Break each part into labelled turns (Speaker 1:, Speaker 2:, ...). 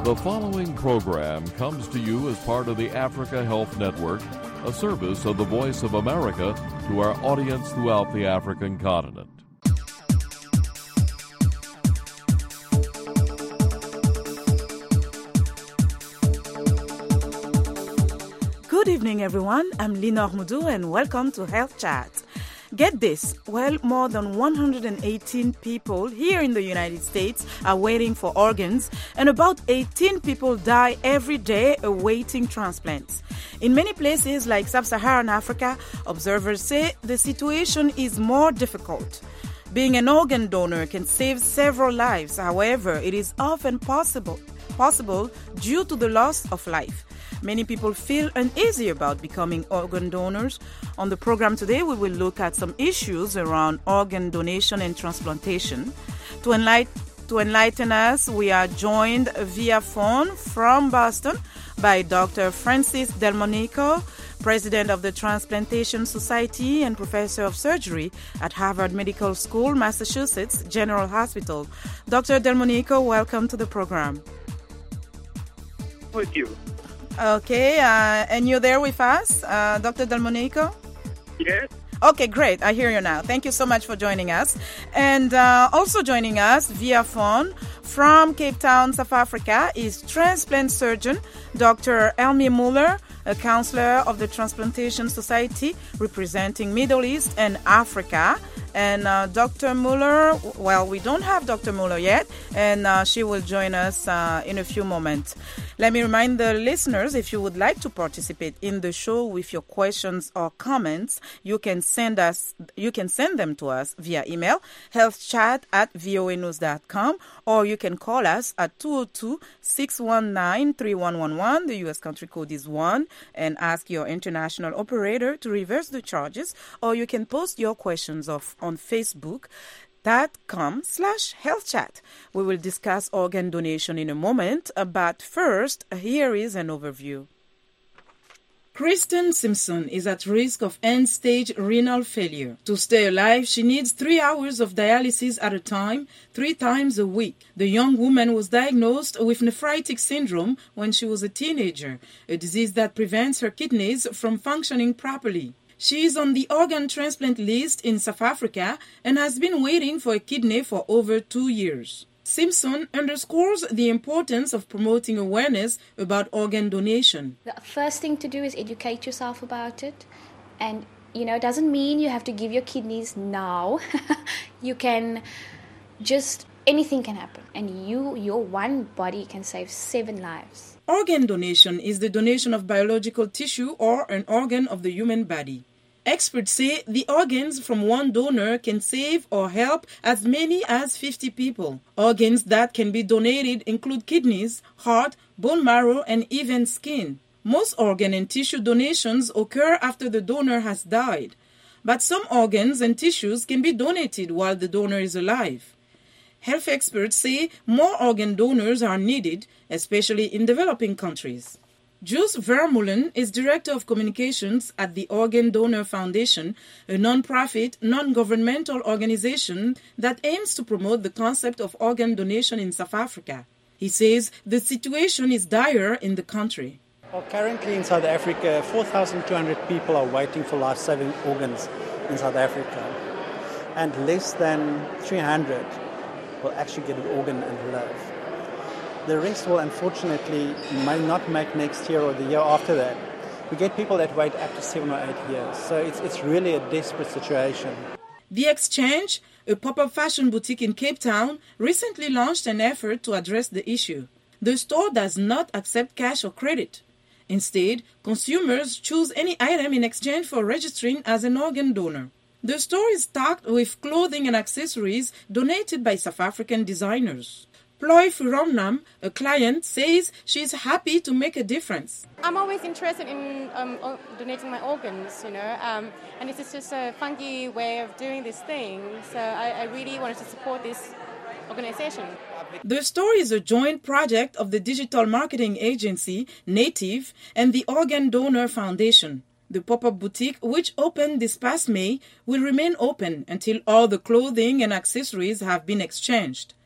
Speaker 1: The following program comes to you as part of the Africa Health Network, a service of the Voice of America to our audience throughout the African continent.
Speaker 2: Good evening, everyone. I'm Linor Mudu, and welcome to Health Chat. Get this, more than 118 people here in the United States are waiting for organs, and about 18 people die every day awaiting transplants. In many places like Sub-Saharan Africa, observers say the situation is more difficult. Being an organ donor can save several lives. However, it is often possible due to the loss of life. Many people feel uneasy about becoming organ donors. On the program today, we will look at some issues around organ donation and transplantation. To enlighten us, we are joined via phone from Boston by Dr. Francis Delmonico, President of the Transplantation Society and Professor of Surgery at Harvard Medical School, Massachusetts General Hospital. Dr. Delmonico, welcome to the program.
Speaker 3: With you.
Speaker 2: Okay, and you're there with us, Dr. Delmonico?
Speaker 3: Yes.
Speaker 2: Okay, great. I hear you now. Thank you so much for joining us. And also joining us via phone from Cape Town, South Africa, is transplant surgeon Dr. Elmi Muller, a counselor of the Transplantation Society representing Middle East and Africa. And Dr. Muller, we don't have Dr. Muller yet, and she will join us in a few moments. Let me remind the listeners, if you would like to participate in the show with your questions or comments, you can send them to us via email, healthchat@voanews.com, or you can call us at 202-619-3111. The U.S. country code is 1, and ask your international operator to reverse the charges, or you can post your questions on Facebook.com/healthchat. We will discuss organ donation in a moment, but first, here is an overview. Kristen Simpson is at risk of end-stage renal failure. To stay alive, she needs 3 hours of dialysis at a time, 3 times a week. The young woman was diagnosed with nephritic syndrome when she was a teenager, a disease that prevents her kidneys from functioning properly. She is on the organ transplant list in South Africa and has been waiting for a kidney for over 2 years. Simpson underscores the importance of promoting awareness about organ donation.
Speaker 4: The first thing to do is educate yourself about it. And, it doesn't mean you have to give your kidneys now. You can anything can happen. And your one body can save 7 lives.
Speaker 2: Organ donation is the donation of biological tissue or an organ of the human body. Experts say the organs from one donor can save or help as many as 50 people. Organs that can be donated include kidneys, heart, bone marrow, and even skin. Most organ and tissue donations occur after the donor has died, but some organs and tissues can be donated while the donor is alive. Health experts say more organ donors are needed, especially in developing countries. Jules Vermeulen is Director of Communications at the Organ Donor Foundation, a non-profit, non-governmental organization that aims to promote the concept of organ donation in South Africa. He says the situation is dire in the country.
Speaker 5: Well, currently in South Africa, 4,200 people are waiting for life-saving organs in South Africa, and less than 300 will actually get an organ and live. The rest will unfortunately may not make next year or the year after that. We get people that wait up to 7 or 8 years. So it's really a desperate situation.
Speaker 2: The Exchange, a pop-up fashion boutique in Cape Town, recently launched an effort to address the issue. The store does not accept cash or credit. Instead, consumers choose any item in exchange for registering as an organ donor. The store is stocked with clothing and accessories donated by South African designers. Ploy Furamnam, a client, says she is happy to make a difference.
Speaker 6: I'm always interested in donating my organs, and this is just a funky way of doing this thing. So I really wanted to support this organization.
Speaker 2: The store is a joint project of the digital marketing agency, Native, and the Organ Donor Foundation. The pop-up boutique, which opened this past May, will remain open until all the clothing and accessories have been exchanged.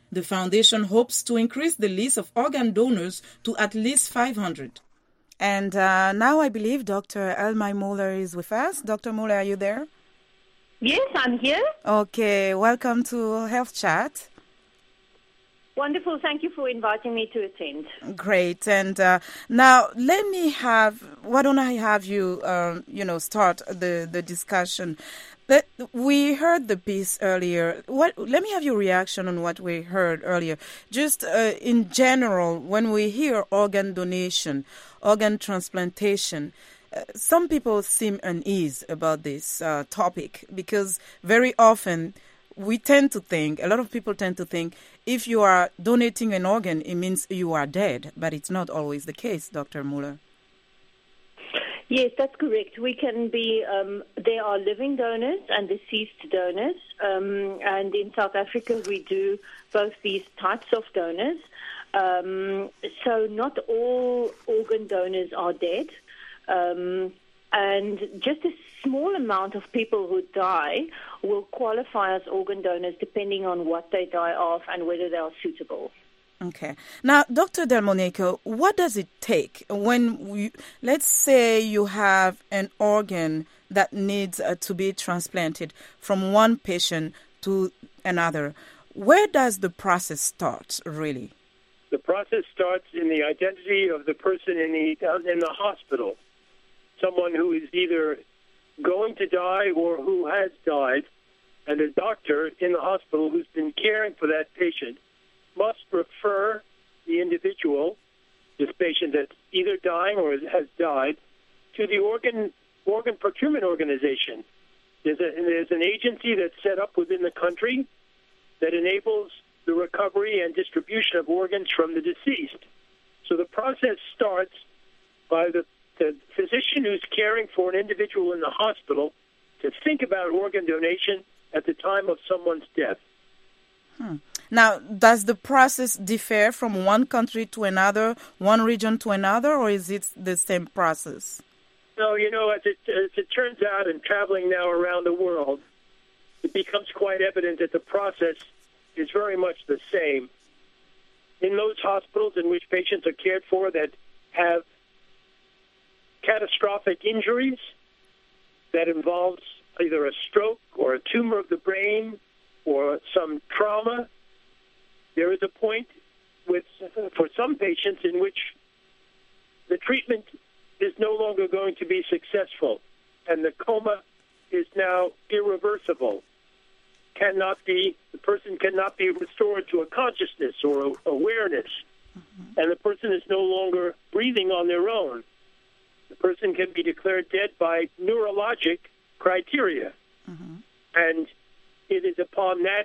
Speaker 2: The foundation hopes to increase the list of organ donors to at least 500. And now I believe Dr. Elmai Muller is with us. Dr. Muller, are you there?
Speaker 3: Yes, I'm here.
Speaker 2: Okay, welcome to Health Chat.
Speaker 3: Wonderful. Thank you for inviting me to attend.
Speaker 2: Great. And now why don't I have you, start the discussion. We heard the piece earlier. Let me have your reaction on what we heard earlier. Just in general, when we hear organ donation, organ transplantation, some people seem uneasy about this topic because very often a lot of people tend to think if you are donating an organ, it means you are dead, but it's not always the case, Dr. Muller.
Speaker 3: Yes, that's correct. We can be, there are living donors and deceased donors, and in South Africa we do both these types of donors. So not all organ donors are dead, and just a small amount of people who die will qualify as organ donors depending on what they die of and whether they are suitable.
Speaker 2: Okay. Now, Dr. Delmonico, what does it take when let's say you have an organ that needs to be transplanted from one patient to another? Where does the process start, really?
Speaker 7: The process starts in the identity of the person in the hospital, someone who is either going to die or who has died, and a doctor in the hospital who's been caring for that patient must refer the individual, this patient that's either dying or has died, to the organ procurement organization. There's an agency that's set up within the country that enables the recovery and distribution of organs from the deceased. So the process starts by the physician who's caring for an individual in the hospital to think about organ donation at the time of someone's death.
Speaker 2: Now, does the process differ from one country to another, one region to another, or is it the same process?
Speaker 7: No, as it turns out, in traveling now around the world, it becomes quite evident that the process is very much the same. In those hospitals in which patients are cared for that have catastrophic injuries that involves either a stroke or a tumor of the brain or some trauma, there is a point for some patients in which the treatment is no longer going to be successful, and the coma is now irreversible. The person cannot be restored to a consciousness or awareness, and the person is no longer breathing on their own. The person can be declared dead by neurologic criteria, and it is upon that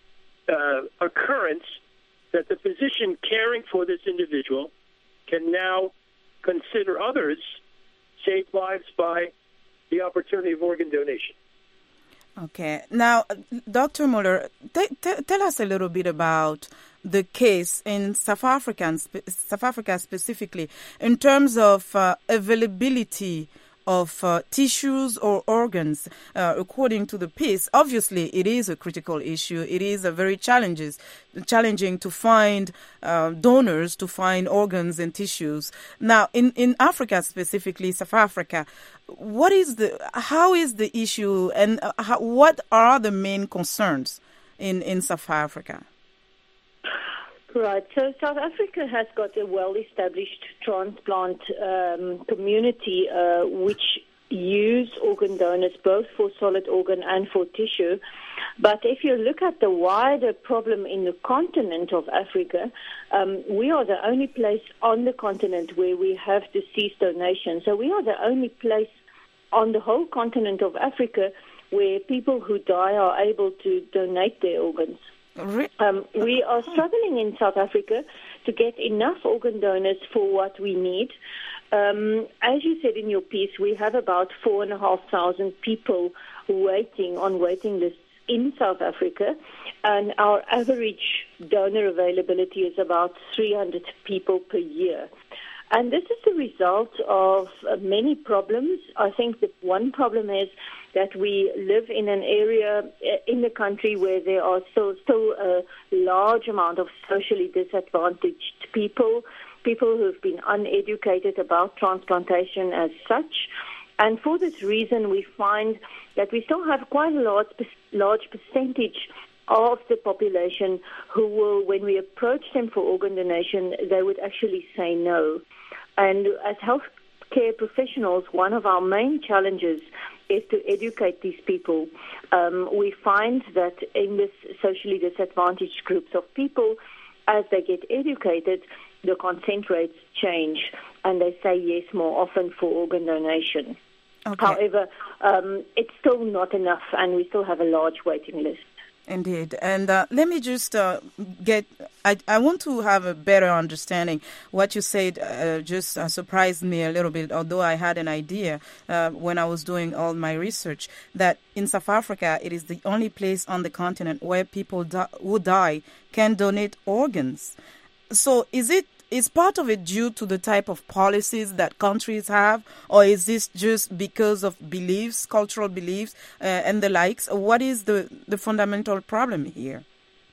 Speaker 7: occurrence that the physician caring for this individual can now consider others, save lives by the opportunity of organ donation.
Speaker 2: Okay. Now, Dr. Muller, tell us a little bit about the case in South Africa specifically, in terms of availability of tissues or organs, according to the piece. Obviously, it is a critical issue. It is a very challenging to find donors, to find organs and tissues. Now, in Africa specifically, South Africa, how is the issue, and what are the main concerns in South Africa?
Speaker 3: Right. So South Africa has got a well-established transplant community which use organ donors both for solid organ and for tissue. But if you look at the wider problem in the continent of Africa, we are the only place on the continent where we have deceased donation. So we are the only place on the whole continent of Africa where people who die are able to donate their organs. We are struggling in South Africa to get enough organ donors for what we need. As you said in your piece, we have about 4,500 people waiting on waiting lists in South Africa, and our average donor availability is about 300 people per year. And this is the result of many problems. I think that one problem is that we live in an area in the country where there are still a large amount of socially disadvantaged people who've been uneducated about transplantation as such. And for this reason, we find that we still have quite a large percentage of the population who will, when we approach them for organ donation, they would actually say no. And as healthcare professionals, one of our main challenges is to educate these people. We find that in this socially disadvantaged groups of people, as they get educated, the consent rates change and they say yes more often for organ donation. Okay. However, it's still not enough and we still have a large waiting list.
Speaker 2: Indeed. And let me just I want to have a better understanding. What you said just surprised me a little bit, although I had an idea when I was doing all my research, that in South Africa, it is the only place on the continent where people who die can donate organs. So is part of it due to the type of policies that countries have, or is this just because of beliefs, cultural beliefs, and the likes? What is the fundamental problem here?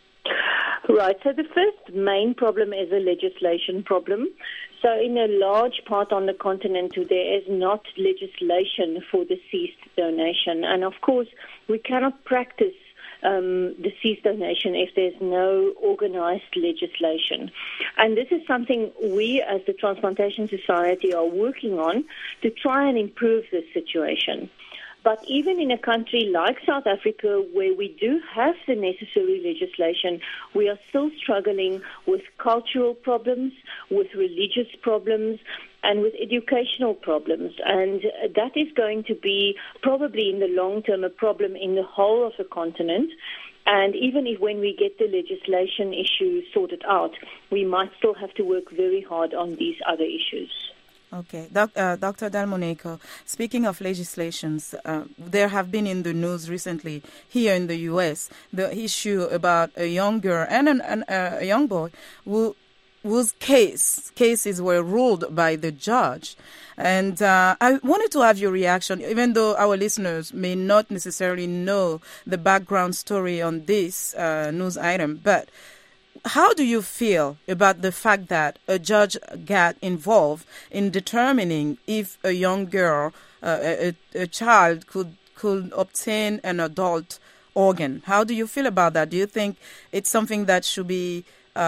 Speaker 3: Right. So the first main problem is a legislation problem. So in a large part on the continent, there is not legislation for deceased donation. And of course, we cannot practice deceased donation if there's no organized legislation. And this is something we as the Transplantation Society are working on to try and improve this situation. But even in a country like South Africa, where we do have the necessary legislation, we are still struggling with cultural problems, with religious problems, and with educational problems. And that is going to be probably in the long term a problem in the whole of the continent. And even if when we get the legislation issue sorted out, we might still have to work very hard on these other issues.
Speaker 2: Okay. Dr. Delmonico, speaking of legislations, there have been in the news recently here in the U.S. the issue about a young girl and a young boy whose cases were ruled by the judge. And I wanted to have your reaction, even though our listeners may not necessarily know the background story on this news item, but how do you feel about the fact that a judge got involved in determining if a young girl, a child, could obtain an adult organ? How do you feel about that? Do you think it's something that should be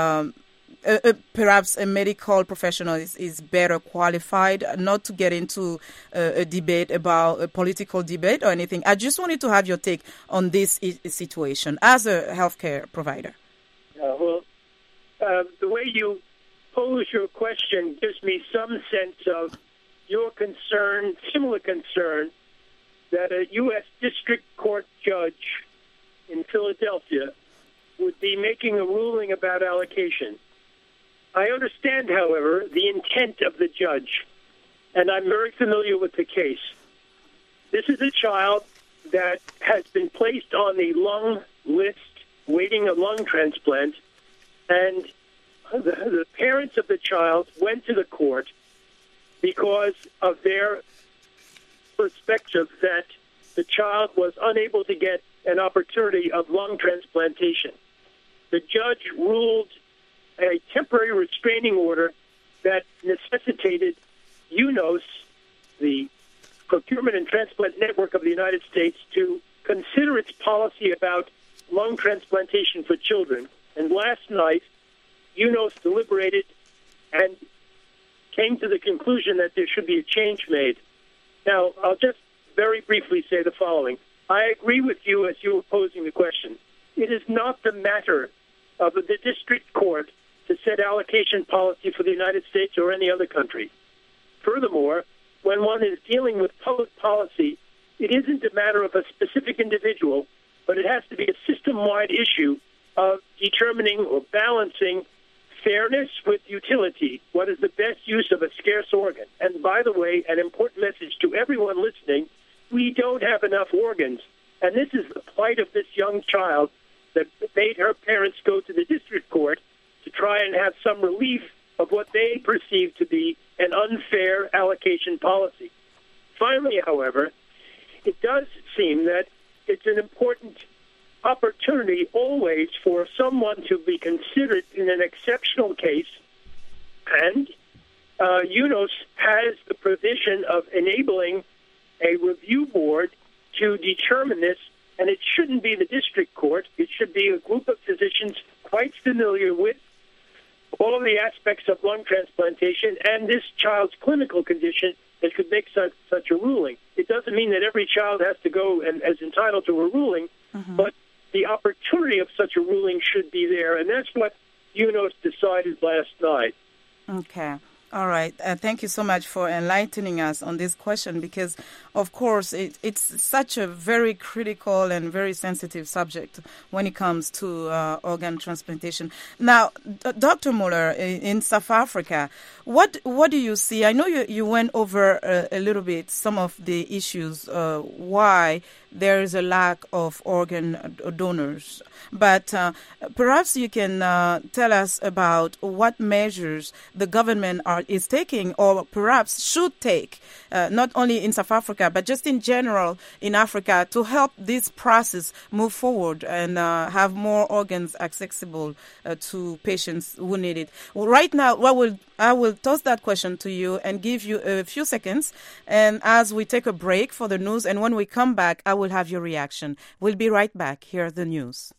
Speaker 2: perhaps a medical professional is better qualified, not to get into a debate about a political debate or anything? I just wanted to have your take on this situation as a healthcare provider.
Speaker 7: The way you pose your question gives me some sense of your concern, similar concern, that a U.S. District Court judge in Philadelphia would be making a ruling about allocation. I understand, however, the intent of the judge, and I'm very familiar with the case. This is a child that has been placed on the lung list waiting a lung transplant, and the parents of the child went to the court because of their perspective that the child was unable to get an opportunity of lung transplantation. The judge ruled a temporary restraining order that necessitated UNOS, the Procurement and Transplant Network of the United States, to consider its policy about lung transplantation for children. And last night, UNOS deliberated and came to the conclusion that there should be a change made. Now, I'll just very briefly say the following. I agree with you as you were posing the question. It is not the matter of the district court to set allocation policy for the United States or any other country. Furthermore, when one is dealing with public policy, it isn't a matter of a specific individual, but it has to be a system-wide issue of determining or balancing fairness with utility. What is the best use of a scarce organ? And by the way, an important message to everyone listening, we don't have enough organs. And this is the plight of this young child that made her parents go to the district court to try and have some relief of what they perceive to be an unfair allocation policy. Finally, however, it does seem that it's an important opportunity always for someone to be considered in an exceptional case, and UNOS has the provision of enabling a review board to determine this, and it shouldn't be the district court. It should be a group of physicians quite familiar with all of the aspects of lung transplantation and this child's clinical condition that could make such a ruling. It doesn't mean that every child has to go and is entitled to a ruling, but the opportunity of such a ruling should be there, and that's what UNOS decided last night.
Speaker 2: Okay. All right. Thank you so much for enlightening us on this question because, of course, it's such a very critical and very sensitive subject when it comes to organ transplantation. Now, Dr. Muller, in South Africa, what do you see? I know you went over a little bit some of the issues why there is a lack of organ donors. But perhaps you can tell us about what measures the government is taking or perhaps should take, not only in South Africa, but just in general in Africa to help this process move forward and have more organs accessible to patients who need it. Well, right now, I will toss that question to you and give you a few seconds. And as we take a break for the news, and when we come back, I will have your reaction. We'll be right back. Here are the news.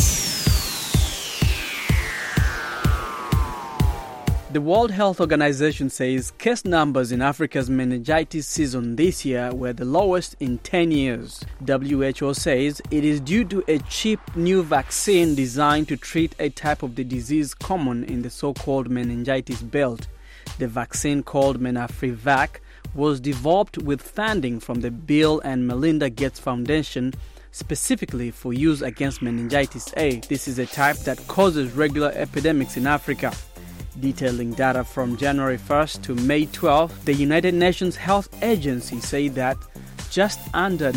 Speaker 8: The World Health Organization says case numbers in Africa's meningitis season this year were the lowest in 10 years. WHO says it is due to a cheap new vaccine designed to treat a type of the disease common in the so-called meningitis belt. The vaccine, called Menafrivac, was developed with funding from the Bill and Melinda Gates Foundation specifically for use against meningitis A. This is a type that causes regular epidemics in Africa. Detailing data from January 1st to May 12th, the United Nations Health Agency said that just under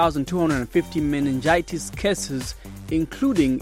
Speaker 8: 9,250 meningitis cases, including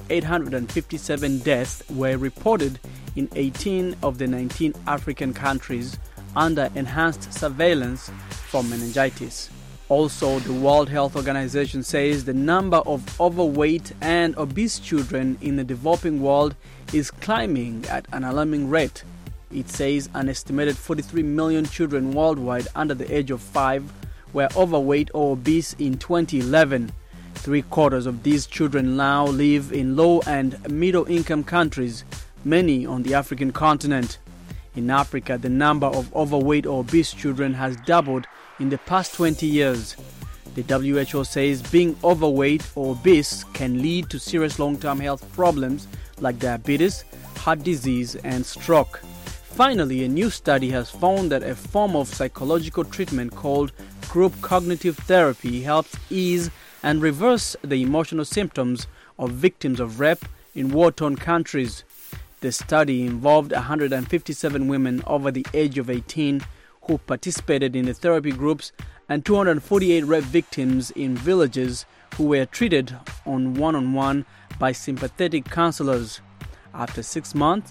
Speaker 8: 857 deaths, were reported in 18 of the 19 African countries under enhanced surveillance for meningitis. Also, the World Health Organization says the number of overweight and obese children in the developing world is climbing at an alarming rate. It says an estimated 43 million children worldwide under the age of 5 were overweight or obese in 2011. 3/4 of these children now live in low and middle-income countries, many on the African continent. In Africa, the number of overweight or obese children has doubled in the past 20 years. The WHO says being overweight or obese can lead to serious long-term health problems like diabetes, heart disease, and stroke. Finally, a new study has found that a form of psychological treatment called group cognitive therapy helps ease and reverse the emotional symptoms of victims of rape in war-torn countries. The study involved 157 women over the age of 18 who participated in the therapy groups and 248 rape victims in villages who were treated on one-on-one by sympathetic counselors. After 6 months,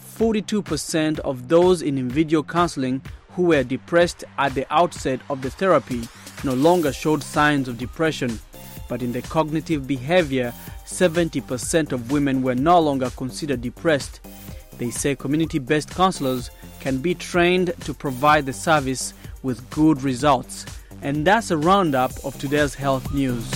Speaker 8: 42% of those in individual counseling who were depressed at the outset of the therapy no longer showed signs of depression. But in the cognitive behavior, 70% of women were no longer considered depressed. They say community-based counselors can be trained to provide the service with good results. And that's a roundup of today's health news.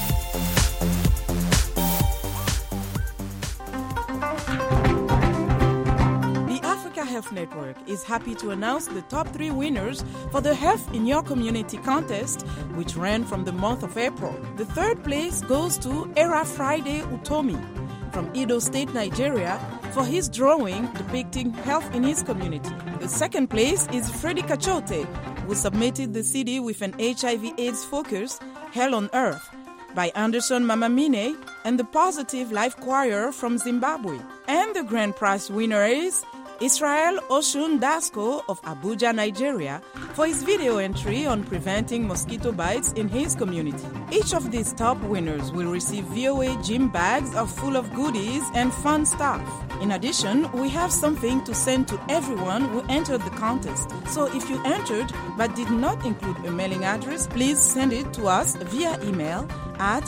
Speaker 2: The Africa Health Network is happy to announce the top 3 winners for the Health in Your Community contest, which ran from the month of April. The 3rd place goes to Era Friday Utomi from Edo State, Nigeria, for his drawing depicting health in his community. The 2nd place is Freddy Kachote, who submitted the CD with an HIV/AIDS focus, Hell on Earth, by Anderson Mamamine and the Positive Life Choir from Zimbabwe. And the grand prize winner is Israel Oshun Dasko of Abuja, Nigeria, for his video entry on preventing mosquito bites in his community. Each of these top winners will receive VOA gym bags full of goodies and fun stuff. In addition, we have something to send to everyone who entered the contest. So if you entered but did not include a mailing address, please send it to us via email at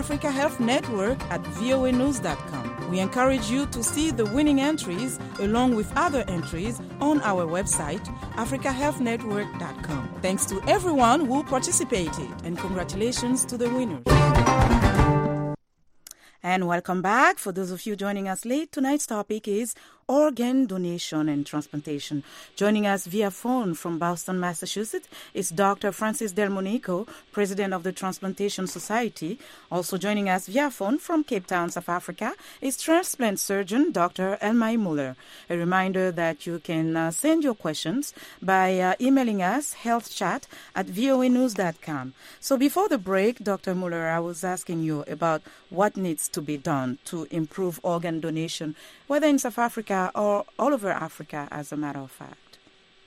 Speaker 2: africahealthnetwork@voanews.com. We encourage you to see the winning entries along with other entries on our website, africahealthnetwork.com. Thanks to everyone who participated, and congratulations to the winners. And welcome back. For those of you joining us late, tonight's topic is organ donation and transplantation. Joining us via phone from Boston, Massachusetts is Dr. Francis Delmonico, President of the Transplantation Society. Also joining us via phone from Cape Town, South Africa, is transplant surgeon Dr. Elmay Muller. A reminder that you can send your questions by emailing us healthchat@voanews.com. So before the break, Dr. Muller, I was asking you about what needs to be done to improve organ donation, whether in South Africa or all over Africa, as a matter of fact.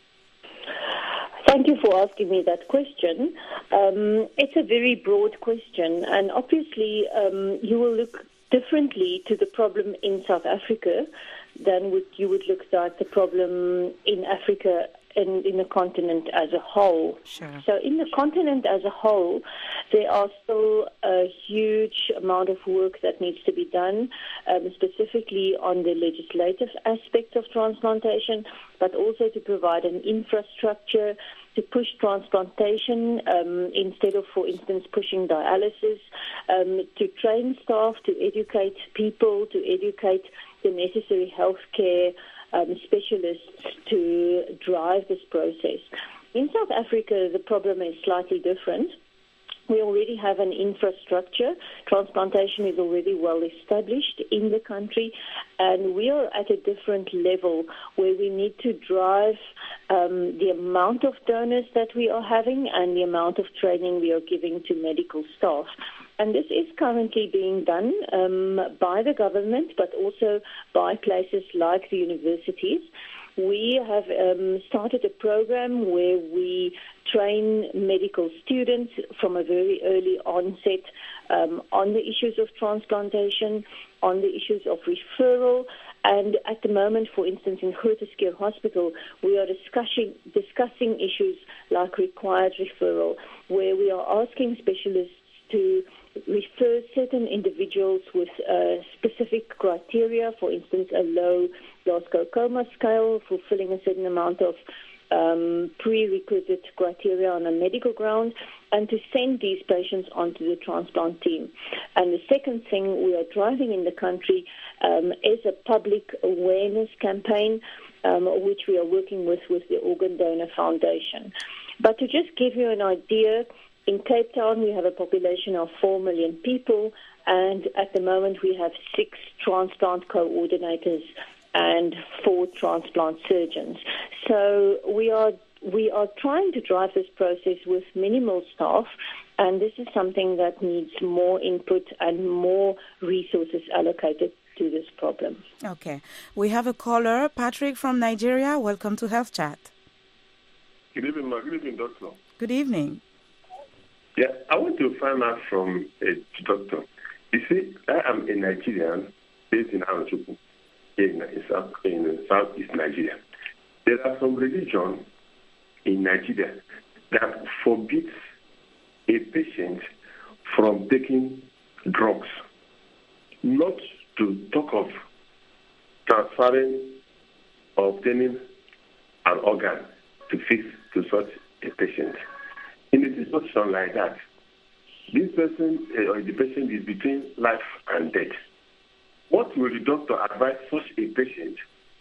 Speaker 3: Thank you for asking me that question. It's a very broad question, and obviously you will look differently to the problem in South Africa than you would look at the problem in Africa and in the continent as a whole.
Speaker 2: Sure.
Speaker 3: So in the continent as a whole, there are still a huge amount of work that needs to be done, specifically on the legislative aspects of transplantation, but also to provide an infrastructure to push transplantation instead of, for instance, pushing dialysis, to train staff, to educate people, to educate the necessary healthcare specialists to drive this process. In South Africa, the problem is slightly different. We already have an infrastructure. Transplantation is already well established in the country, and we are at a different level where we need to drive the amount of donors that we are having and the amount of training we are giving to medical staff. And this is currently being done by the government, but also by places like the universities. We have started a program where we train medical students from a very early onset on the issues of transplantation, on the issues of referral. And at the moment, for instance, in Groote Schuur Hospital, we are discussing issues like required referral, where we are asking specialists to refer certain individuals with specific criteria, for instance, a low Glasgow Coma scale, fulfilling a certain amount of prerequisite criteria on a medical ground, and to send these patients onto the transplant team. And the second thing we are driving in the country is a public awareness campaign, which we are working with the Organ Donor Foundation. But to just give you an idea, in Cape Town, we have a population of 4 million people, and at the moment we have 6 transplant coordinators and 4 transplant surgeons. So we are trying to drive this process with minimal staff, and this is something that needs more input and more resources allocated to this problem.
Speaker 2: Okay. We have a caller, Patrick from Nigeria. Welcome to Health Chat.
Speaker 9: Good evening, ma. Good evening, doctor.
Speaker 2: Good evening.
Speaker 9: Yeah, I want to find out from a doctor. You see, I am a Nigerian based in Arochukwu, in Southeast Nigeria. There are some religions in Nigeria that forbids a patient from taking drugs, not to talk of transferring or obtaining an organ to such a patient. In a situation like that, this person or the patient is between life and death. What will the doctor advise such a patient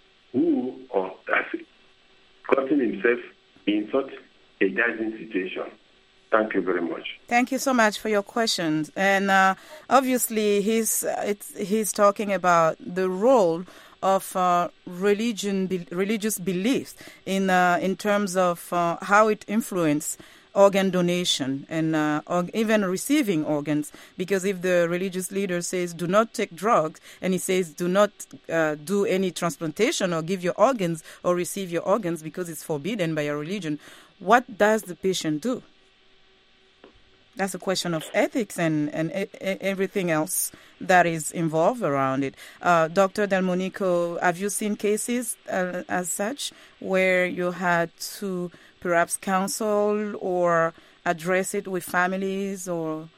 Speaker 9: who has gotten himself in such a dying situation? Thank you very much.
Speaker 2: Thank you so much for your questions. And obviously, he's talking about the role of religious beliefs in terms of how it influences organ donation and even receiving organs, because if the religious leader says do not take drugs and he says do not do any transplantation or give your organs or receive your organs because it's forbidden by your religion, what does the patient do? That's a question of ethics and everything else that is involved around it. Dr. Delmonico, have you seen cases as such where you had to perhaps counsel or address it with families? Or?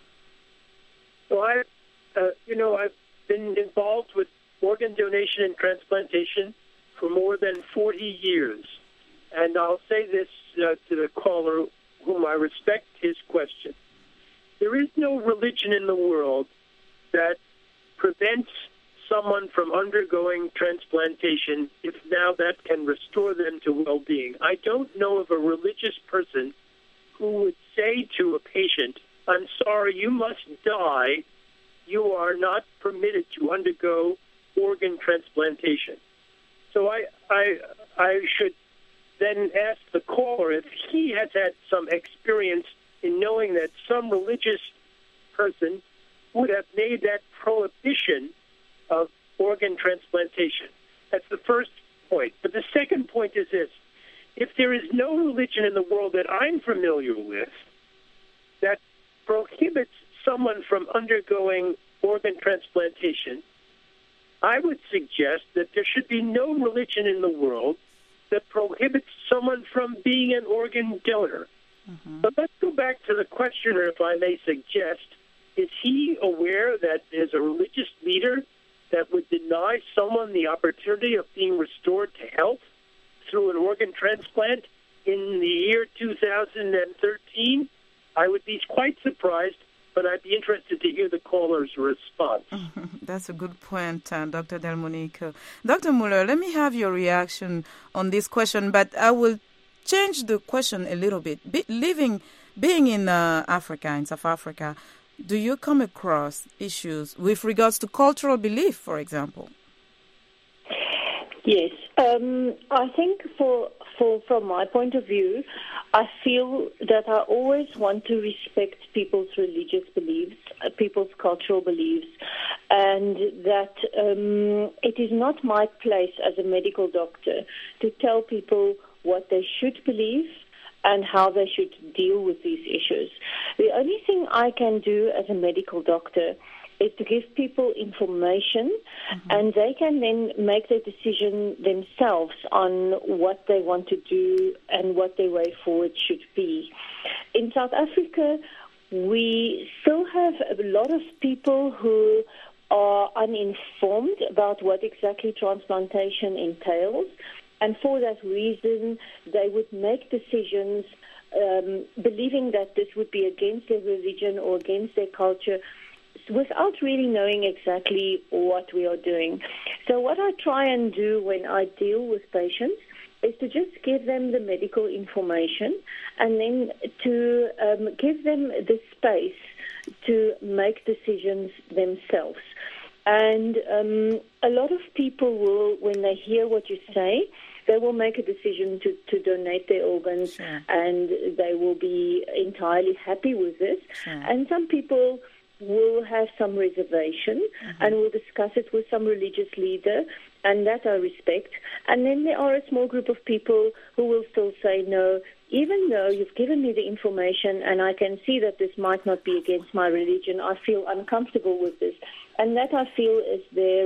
Speaker 7: So I've been involved with organ donation and transplantation for more than 40 years. And I'll say this to the caller, whom I respect his question. There is no religion in the world that prevents someone from undergoing transplantation if now that can restore them to well-being. I don't know of a religious person who would say to a patient, I'm sorry, you must die. You are not permitted to undergo organ transplantation. So I should then ask the caller if he has had some experience in knowing that some religious person would have made that prohibition of organ transplantation. That's the first point. But the second point is this. If there is no religion in the world that I'm familiar with that prohibits someone from undergoing organ transplantation, I would suggest that there should be no religion in the world that prohibits someone from being an organ donor. Mm-hmm. But let's go back to the questioner, if I may suggest. Is he aware that there's a religious leader that would deny someone the opportunity of being restored to health through an organ transplant in the year 2013? I would be quite surprised, but I'd be interested to hear the caller's response.
Speaker 2: That's a good point, Dr. Delmonico. Dr. Muller, let me have your reaction on this question, but I will change the question a little bit. Being in Africa, in South Africa, do you come across issues with regards to cultural belief, for example?
Speaker 3: Yes. I think from my point of view, I feel that I always want to respect people's religious beliefs, people's cultural beliefs, and that it is not my place as a medical doctor to tell people what they should believe and how they should deal with these issues. The only thing I can do as a medical doctor is to give people information, and they can then make their decision themselves on what they want to do and what their way forward should be. In South Africa, we still have a lot of people who are uninformed about what exactly transplantation entails. And for that reason, they would make decisions believing that this would be against their religion or against their culture without really knowing exactly what we are doing. So what I try and do when I deal with patients is to just give them the medical information and then to give them the space to make decisions themselves. And a lot of people will, when they hear what you say, they will make a decision to donate their organs, sure, and they will be entirely happy with this. Sure. And some people will have some reservation and will discuss it with some religious leader, and that I respect. And then there are a small group of people who will still say, no, even though you've given me the information and I can see that this might not be against my religion, I feel uncomfortable with this. And that I feel is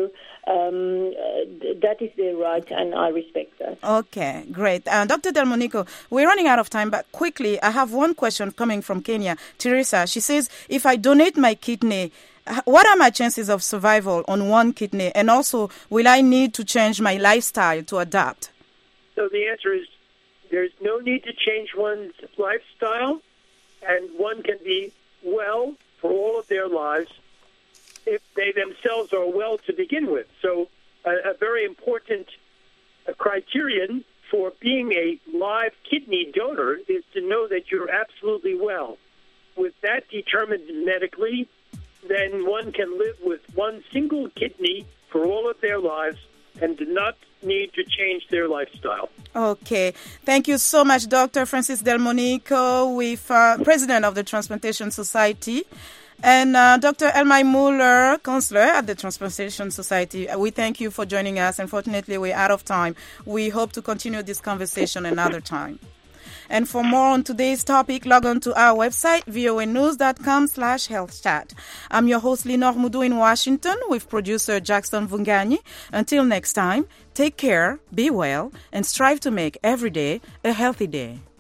Speaker 3: that is their right, and I respect that. Okay, great.
Speaker 2: Dr. Delmonico, we're running out of time, but quickly, I have one question coming from Kenya. Teresa, she says, if I donate my kidney, what are my chances of survival on one kidney? And also, will I need to change my lifestyle to adapt?
Speaker 7: So the answer is there's no need to change one's lifestyle, and one can be well for all of their lives if they themselves are well to begin with. So a very important criterion for being a live kidney donor is to know that you're absolutely well. With that determined medically, then one can live with one single kidney for all of their lives and not need to change their lifestyle.
Speaker 2: Okay. Thank you so much, Dr. Francis Delmonico, with President of the Transplantation Society, and Dr. Elmay Muller, Counselor at the Transplantation Society. We thank you for joining us. Unfortunately, we're out of time. We hope to continue this conversation another time. And for more on today's topic, log on to our website, voanews.com/healthchat. I'm your host, Lenore Moudou in Washington, with producer Jackson Vungani. Until next time, take care, be well, and strive to make every day a healthy day.